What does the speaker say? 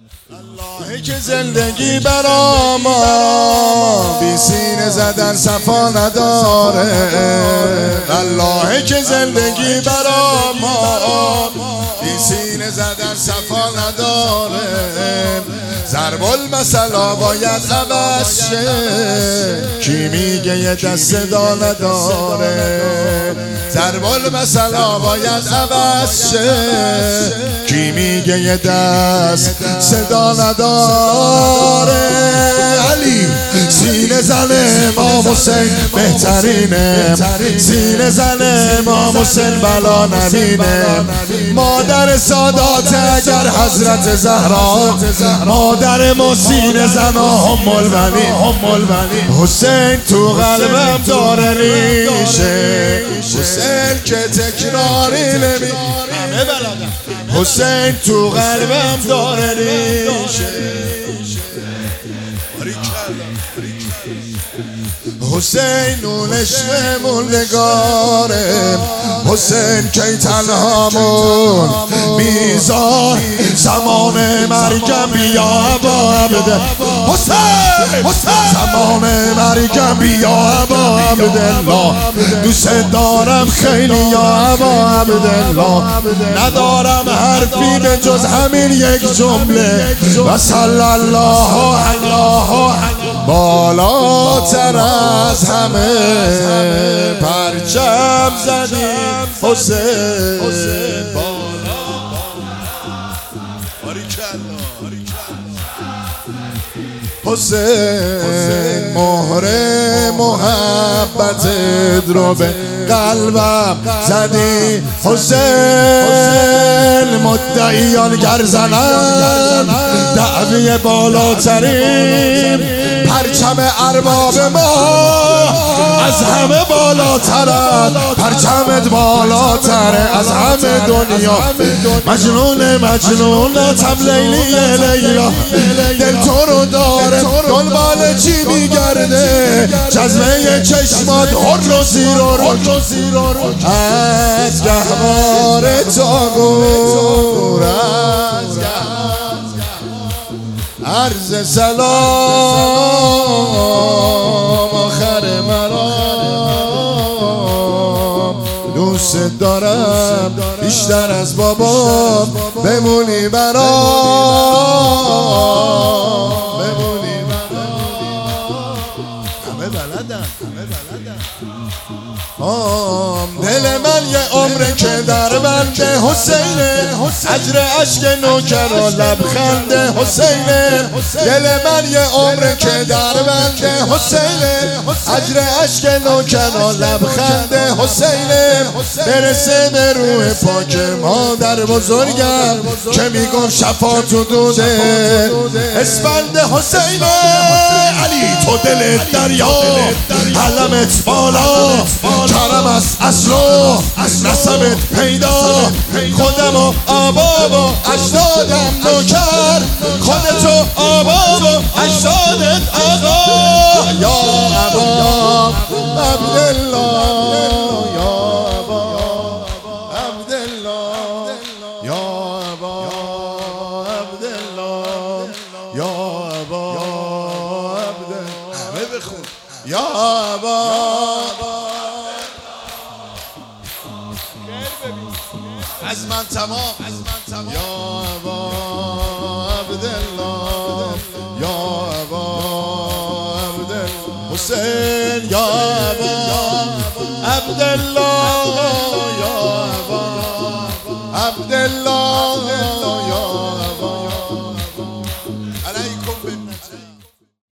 اللهی که زندگی برا ما بی سینه زدن صفا نداره. اللهی که زندگی برا ما بی سینه زدن صفا نداره. ضرب المثل باید عوض شه، کی میگه یه دست صدا نداره. ضرب المثل باید عوض شه، کی میگه یه دست صدا نداره. علی سینه زن امام حسین بهترینه، سینه زن امام حسین بلا نبینه. مادر سادات اگر حضرت زهرا، مادر ما سینه زن ام البنین. حسین تو قلبم داره ریشه، حسین که تکراری نمی. حسین تو قلبم داره ریشه. حسین اون عشق موندگاره، حسین کی تنهامون میزان زمان مرگم بیا ابا عبده. حسین زمان مرگم بیا ابا عبدالله. دوست دارم خیلی یا ابا عبدالله، ندارم حرفی به جز همین یک جمله و صلی الله بالاتر از همه پرچم زدیم حسین. حسین مهر محبتت رو به قلبم زدی حسین. مدعیان گر زنن دعوی بالاترین، پرچم ارباب ما از همه بالاترن، پرچمت بالاتره از همه دنیا. مجنونتم لیلی لیلا، دل تو رو داره دنبال چی میگرده. جذبه چشمات هر و زیر از گهوار تاغور، از عرض سلام آخر مرام. دوست دارم بیشتر از بابام، بمونی برام، بمونی برام. همه بلدن دل من یه عمره که در بنده حسینه، اجر عشق نوکر و لبخنده حسینه. دل من یه عمره که در بنده حسینه، اجر عشق نوکر و لبخنده حسینه. برسه به روح پاک مادر بزرگم که میگم شفا تو دوده اسفند حسینه. علی تو دلت دریا، علمت بالا، کرم از اصل و نسبت پیدا. خودم و آباب و اجدادم نوکر، خودتو آباب و اجدادت آقا. یا ابا عبدالله، یا ابا عبدالله، یا ابا عبدالله، یا ابا عبدالله. همه بخون یا ابا. از من تمام یا ابا عبدالله، یا ابا عبدالله. حسین یا ابا عبدالله، یا ابا عبدالله.